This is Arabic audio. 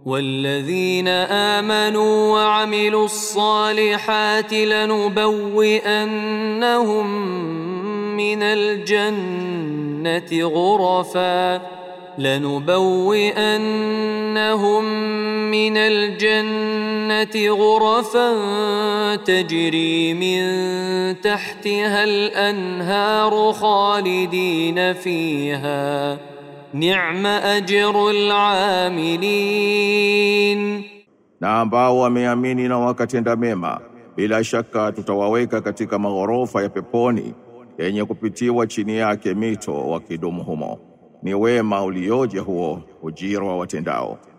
والذين آمنوا وعملوا الصالحات لنبوئنهم من الجنة غرفا تجري من تحتها الأنهار خالدين فيها نعم أجر العاملين. Na ambao wameamini na wakatenda mema, bila shaka tutawaweka katika maghorofa ya peponi yenye kupitiwa chini yake mito wakidumu humo. Ni wema ulioje huo ujira wa watendao.